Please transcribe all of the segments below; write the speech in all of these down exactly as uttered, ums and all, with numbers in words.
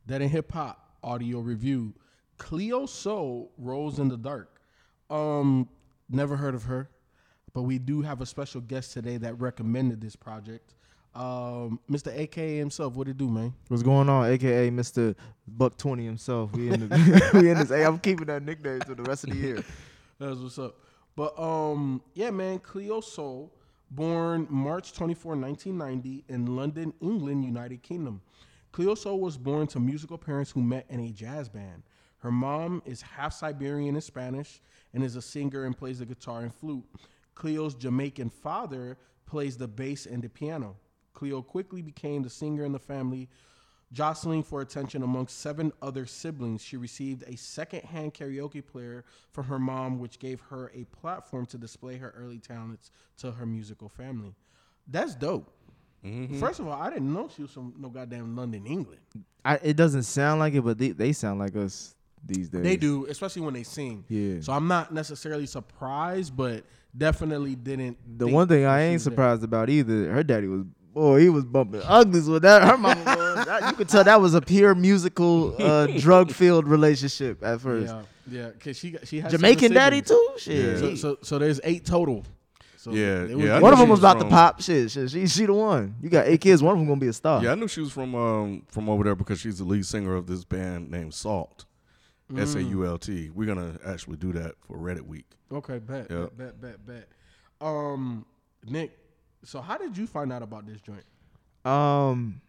Dead and Hip Hop audio review. Cleo Sol, Rose in the Dark. Um, never heard of her, but we do have a special guest today that recommended this project. Um, Mister A K A himself, what it do, man? What's going on, A K A Mister Buck twenty himself? We in, the, we in this. Hey, I'm keeping that nickname for the rest of the year. That's what's up. But um, yeah, man, Cleo Sol, born March twenty-fourth, nineteen ninety, in London, England, United Kingdom. Cleo Sol was born to musical parents who met in a jazz band. Her mom is half Siberian and Spanish and is a singer and plays the guitar and flute. Cleo's Jamaican father plays the bass and the piano. Cleo quickly became the singer in the family, jostling for attention amongst seven other siblings. She received a second-hand karaoke player from her mom, which gave her a platform to display her early talents to her musical family. That's dope. Mm-hmm. First of all, I didn't know she was from no goddamn London, England. I, it doesn't sound like it, but they, they sound like us these days. They do, especially when they sing. Yeah. So I'm not necessarily surprised, but definitely didn't. The one thing I ain't surprised there. about either, her daddy was, boy, he was bumping uglies with that. Her mama was. That, you could tell that was a pure musical, uh, drug-filled relationship at first. Yeah, yeah, because she she has Jamaican daddy too. Shit. Yeah. So, so so there's eight total. So yeah, was, yeah. One of them was about from, to pop. Shit, shit. She she the one. You got eight kids. One of them gonna be a star. Yeah, I knew she was from um from over there because she's the lead singer of this band named Salt. Mm. S A U L T. We're gonna actually do that for Reddit Week. Okay, bet, yep. bet, bet, bet, bet. Um, Nick, so how did you find out about this joint? Um,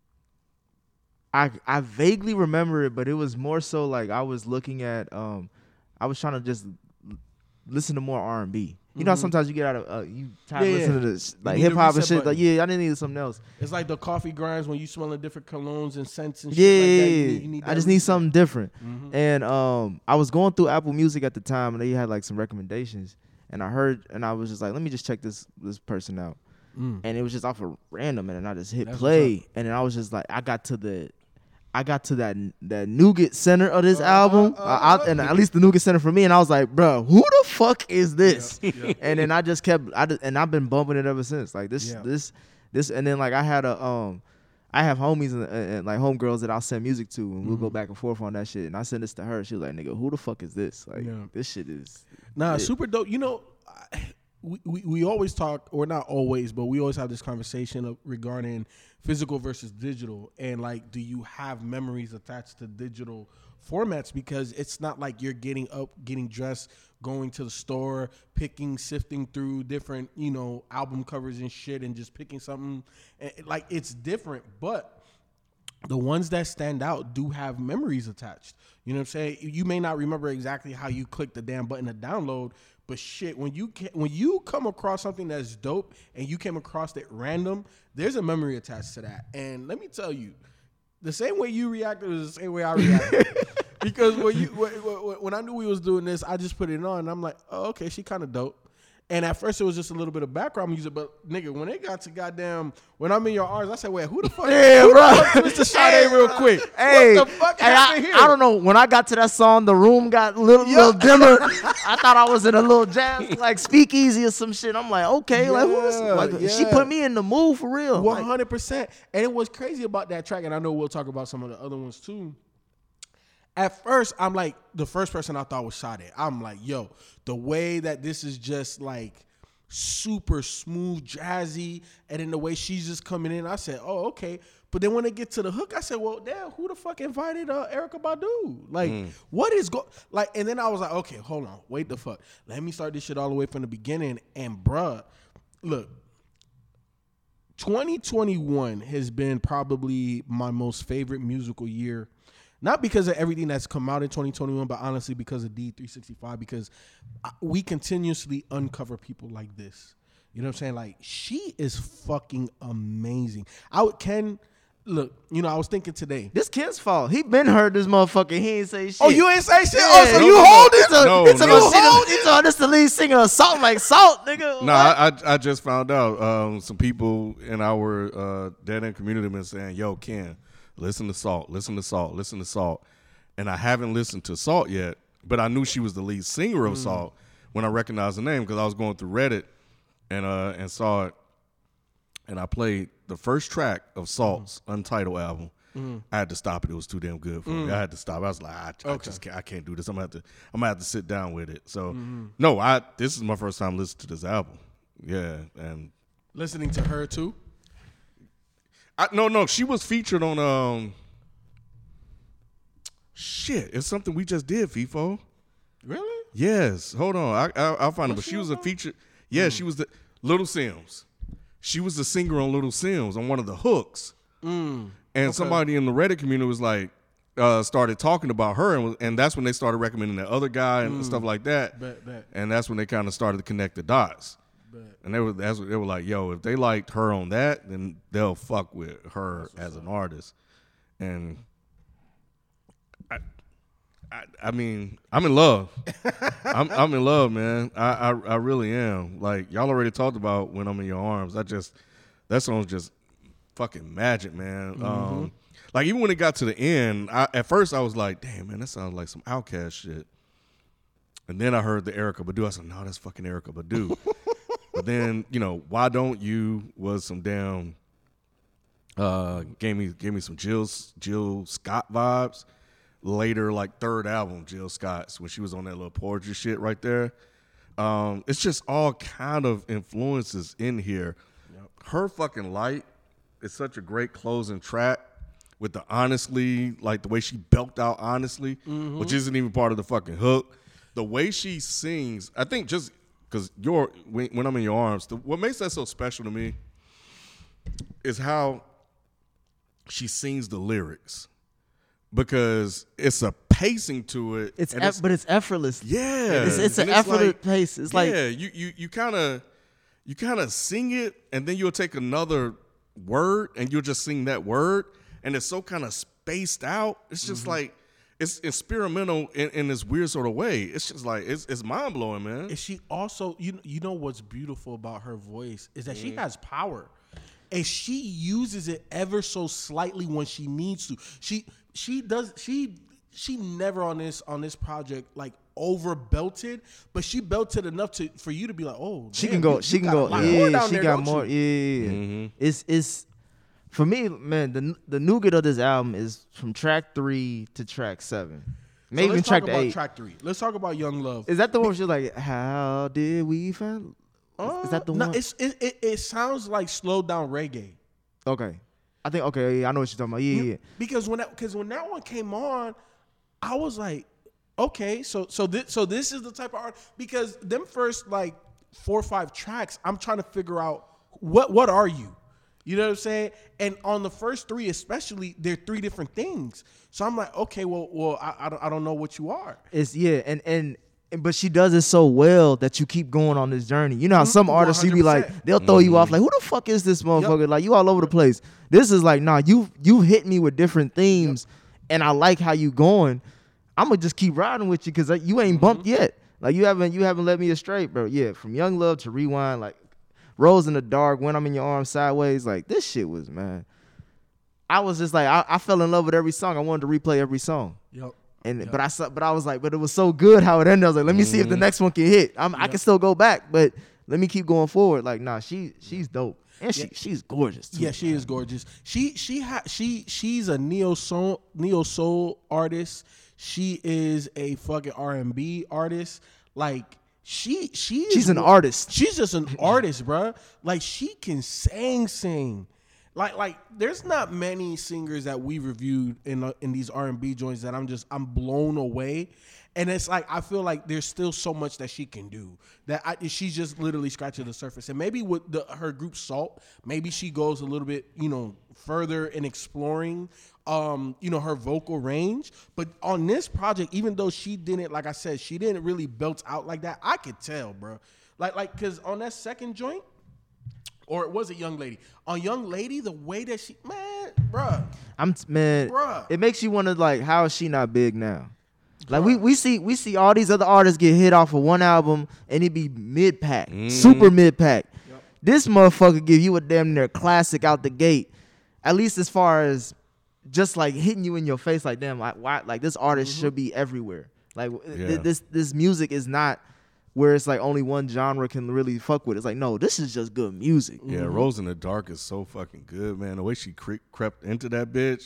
I I vaguely remember it, but it was more so like I was looking at um, I was trying to just listen to more R and B. You know, mm-hmm. sometimes you get out of uh, you tired yeah, of listening to this like hip hop and shit. Button. Like, yeah, I need something else. It's like the coffee grinds when you smelling different colognes and scents and yeah, shit like that. You need, you need I just need something different. Mm-hmm. And um, I was going through Apple Music at the time, and they had like some recommendations. And I heard, and I was just like, let me just check this this person out. Mm. And it was just off of random, and then I just hit That's play, and then I was just like, I got to the. I got to that that nougat center of this uh, album, uh, uh, I, and at least the nougat center for me, and I was like, bro, who the fuck is this? Yeah, yeah. And then I just kept, I just, and I've been bumping it ever since. Like this, yeah. this, this, and then like I had a, um, I have homies and, and like homegirls that I'll send music to, and mm-hmm. we'll go back and forth on that shit. And I send this to her. She was like, nigga, who the fuck is this? Like yeah. this shit is nah it. super dope. You know, I, we, we we always talk, or not always, but we always have this conversation of, regarding physical versus digital, and like, do you have memories attached to digital formats? Because it's not like you're getting up, getting dressed, going to the store, picking, sifting through different, you know, album covers and shit, and just picking something. Like, it's different, but the ones that stand out do have memories attached. You know what I'm saying? You may not remember exactly how you clicked the damn button to download, but shit, when you can, when you come across something that's dope and you came across it random, there's a memory attached to that. And let me tell you, the same way you reacted was the same way I reacted. Because when you when, when I knew we was doing this, I just put it on, and I'm like, oh, okay, she kind of dope. And at first it was just a little bit of background music, but nigga, when it got to goddamn, when I'm in your arms, I said, wait, who the fuck? Yeah, who bro. the fuck Mister Sade real quick? Hey, what the fuck hey, happened I, here? I don't know. When I got to that song, the room got a little, Yeah. little dimmer. I thought I was in a little jazz, like speakeasy or some shit. I'm like, okay, Yeah, like, who is, like yeah. she put me in the mood for real. one hundred percent. And it was crazy about that track, and I know we'll talk about some of the other ones too. At first, I'm like, the first person I thought was Sade. I'm like, yo, the way that this is just like super smooth, jazzy, and in the way she's just coming in, I said, oh, okay. But then when they get to the hook, I said, well, damn, who the fuck invited uh, Erykah Badu? Like, mm. what is go like? And then I was like, okay, hold on, wait the fuck. Let me start this shit all the way from the beginning. And bruh, look, twenty twenty-one has been probably my most favorite musical year. Not because of everything that's come out in twenty twenty-one, but honestly because of D three sixty-five, because we continuously uncover people like this. You know what I'm saying? Like, she is fucking amazing. I would, Ken, look, you know, I was thinking today. This Ken's fault. He been heard this motherfucker. He ain't say shit. Oh, you ain't say shit? Yeah, oh, so no, you no, hold no, it? no, no, it's no. you hold it? So this the lead singer of Salt Like Salt, nigga. No, I, I I just found out um, some people in our uh, dead end community been saying, yo, Ken, listen to Salt, listen to Salt, listen to Salt. And I haven't listened to Salt yet, but I knew she was the lead singer of mm. Salt when I recognized the name because I was going through Reddit and uh, and saw it. And I played the first track of Salt's mm. Untitled album. mm. I had to stop it. It was too damn good for mm. me. I had to stop. I was like, I, I okay. just can't. I can't do this. I'm gonna have to. I'm gonna have to sit down with it. So mm-hmm. no, I. This is my first time listening to this album. Yeah, and listening to her too. I no no. She was featured on um. Shit, it's something we just did, FIFO. Really? Yes. Hold on. I, I I'll find it. But she, she was a feature. Yeah, mm. she was the Little Sims. She was the singer on Little Sims on one of the hooks. Mm. And okay. somebody in the Reddit community was like, uh, started talking about her, and, was, and that's when they started recommending that other guy and mm. stuff like that. Bet, bet. And that's when they kind of started to connect the dots. Bet. And they were that's what they were like, yo, if they liked her on that, then they'll fuck with her as an artist. And I, I, I mean, I'm in love. I'm, I'm in love, man. I, I, I really am. Like, y'all already talked about When I'm in Your Arms. I just, that song's just fucking magic, man. Mm-hmm. Um, like, even when it got to the end, I, at first I was like, damn, man, that sounds like some Outkast shit. And then I heard the Erykah Badu. I said, no, that's fucking Erykah Badu. But then, you know, Why Don't You was some damn, uh, gave me gave me some Jill, Jill Scott vibes. Later, like third album, Jill Scott's, when she was on that little poetry shit right there. Um, it's just all kind of influences in here. Yep. Her fucking Light is such a great closing track with the honestly, like the way she belted out honestly, mm-hmm. which isn't even part of the fucking hook. The way she sings, I think just because you're, when, when I'm in your arms, the, what makes that so special to me is how she sings the lyrics. Because it's a pacing to it. It's, eff- it's but it's effortless. Yeah. It's, it's an it's effortless like, pace. It's yeah, like Yeah, you you you kind of you kind of sing it, and then you'll take another word and you'll just sing that word, and it's so kind of spaced out. It's just mm-hmm. like it's experimental in, in this weird sort of way. It's just like it's it's mind blowing, man. And she also, you you know what's beautiful about her voice is that mm. she has power, and she uses it ever so slightly when she needs to. She she does she she never on this on this project like over belted, but she belted enough to for you to be like, oh, she damn, can go, you, she you can go, yeah, she there, got more, you? yeah. yeah. Mm-hmm. It's it's. For me, man, the the nougat of this album is from track three to track seven. Maybe so even track talk about eight. Track three. Let's talk about Young Love. Is that the one where she's like, "How did we find?" Uh, is that the no, one? It's, it, it it sounds like slowed down reggae. Okay, I think okay. Yeah, I know what you're talking about. Yeah, yeah. Because when that because when that one came on, I was like, okay, so so this so this is the type of art. Because them first like four or five tracks, I'm trying to figure out what what are you. You know what I'm saying? And on the first three, especially, they're three different things. So I'm like, okay, well, well, I, I don't, I don't know what you are. It's yeah, and and but she does it so well that you keep going on this journey. You know how some artists you be like, they'll throw you off like, who the fuck is this motherfucker? Yep. Like you all over the place. This is like, nah, you you hit me with different themes, yep. and I like how you going. I'm gonna just keep riding with you because like, you ain't bumped mm-hmm. yet. Like you haven't you haven't led me astray, bro. Yeah, from Young Love to Rewind, like. Rose in the Dark, When I'm in Your Arms, Sideways, like this shit was, man. I was just like, I, I fell in love with every song. I wanted to replay every song. Yep. And yep. but I but I was like, but it was so good how it ended. I was like, let me mm-hmm. see if the next one can hit. I'm, yep. I can still go back, but let me keep going forward. Like, nah, she she's dope. And she yeah. she's gorgeous too. Yeah, she man. is gorgeous. She she ha, she she's a neo soul neo soul artist. She is a fucking R and B artist. Like She she she's an artist. She's just an artist, bro. Like she can sing, sing. Like like there's not many singers that we reviewed in uh, in these R and B joints that I'm just I'm blown away. And it's like I feel like there's still so much that she can do that I, she's just literally scratching the surface. And maybe with the, her group Salt, maybe she goes a little bit, you know, further in exploring, um, you know, her vocal range. But on this project, even though she didn't, like I said, she didn't really belt out like that. I could tell, bro. Like, like, cause on that second joint, or it was a Young Lady. On Young Lady, the way that she, man, bruh. I'm man. Bruh. It makes you wonder, like, how is she not big now? Like we, we see we see all these other artists get hit off of one album and it be mid pack, mm. super mid pack. Yep. This motherfucker give you a damn near classic out the gate. At least as far as just like hitting you in your face, like damn, like why, like this artist mm-hmm. should be everywhere. Like yeah. th- this this music is not where it's like only one genre can really fuck with. It's like no, this is just good music. Yeah, mm-hmm. Rose in the Dark is so fucking good, man. The way she cre- crept into that bitch.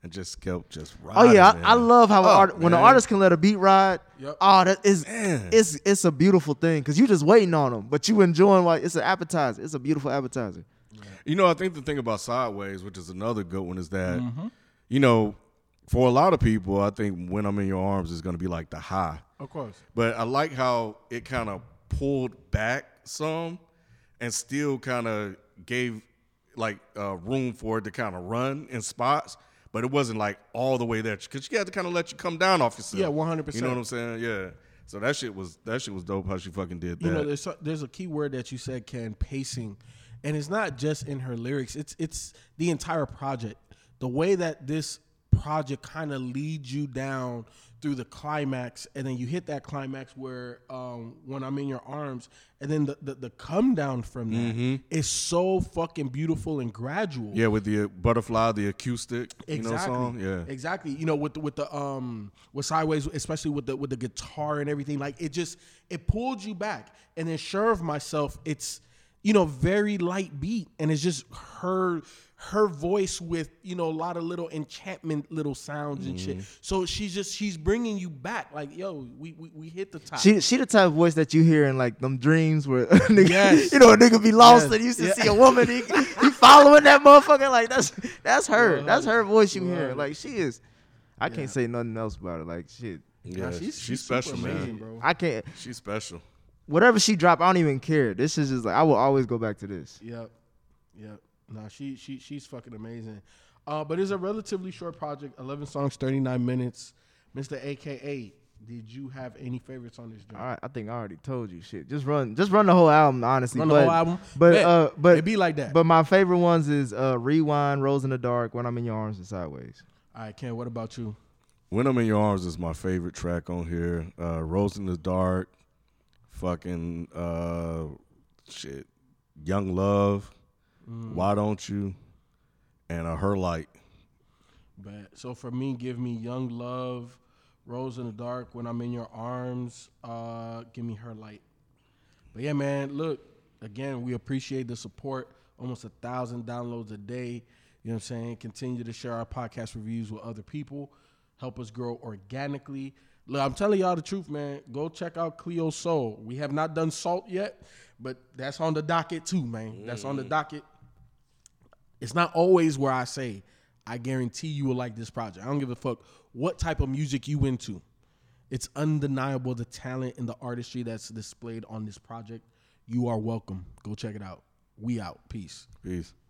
and just kept just Oh riding. yeah, man. I, I love how Oh, an art, when an man. artist can let a beat ride. Yep. Oh, that is Man. it's it's a beautiful thing because you just waiting on them, but you enjoying like it's an appetizer. It's a beautiful appetizer. You know, I think the thing about Sideways, which is another good one, is that, Mm-hmm. you know, for a lot of people, I think When I'm in Your Arms is going to be like the high. Of course. But I like how it kind of pulled back some and still kind of gave like uh, room for it to kind of run in spots. But it wasn't like all the way there because you had to kind of let you come down off yourself. Yeah, one hundred percent. You know what I'm saying? Yeah. So that shit was that shit was dope how she fucking did that. You know, there's a, there's a key word that you said, Ken, pacing, and it's not just in her lyrics. It's it's the entire project. The way that this project kind of leads you down through the climax, and then you hit that climax where um, When I'm in Your Arms, and then the the, the come down from that Mm-hmm. is so fucking beautiful and gradual. Yeah, with the butterfly, the acoustic, you know, Exactly. song. Yeah. Exactly. You know, with the, with the um with Sideways, especially with the with the guitar and everything, like it just it pulled you back. And then Sure of Myself, it's you know very light beat, and it's just her her voice with you know a lot of little enchantment little sounds and Mm-hmm. shit. So she's just she's bringing you back. Like yo, we we, we hit the top. She she the type of voice that you hear in like them dreams where a nigga, Yes. you know a nigga be lost Yes. and you used to Yeah. see a woman he, he following that motherfucker like that's that's her Love that's it. her voice you hear Love it. like she is. I Yeah. can't say nothing else about her like shit. Yeah, Nah, she's, she's special, super man. amazing, bro. I can't She's special. whatever she drop I don't even care. This is just like I will always go back to this. Yep. Yep. Nah, she she she's fucking amazing. Uh, but it's a relatively short project, eleven songs, thirty-nine minutes. Mister A K A, did you have any favorites on this joint? All right, I think I already told you shit. Just run just run the whole album honestly. Run but, the whole album? But Bet. uh but It be like that. But my favorite ones is uh Rewind, Rose in the Dark, When I'm in Your Arms, and Sideways. All right, Ken, what about you? When I'm in Your Arms is my favorite track on here. Uh, Rose in the Dark, fucking uh, shit, Young Love, Why Don't You, and uh, Her Light. Bet. So for me, give me Young Love, Rose in the Dark, When I'm in Your Arms, uh, give me Her Light. But yeah, man, look, again, we appreciate the support. Almost a thousand downloads a day. You know what I'm saying? Continue to share our podcast reviews with other people. Help us grow organically. Look, I'm telling y'all the truth, man. Go check out Cleo Soul. We have not done Salt yet, but that's on the docket too, man. That's on the docket. It's not always where I say, I guarantee you will like this project. I don't give a fuck what type of music you into. It's undeniable the talent and the artistry that's displayed on this project. You are welcome. Go check it out. We out. Peace. Peace.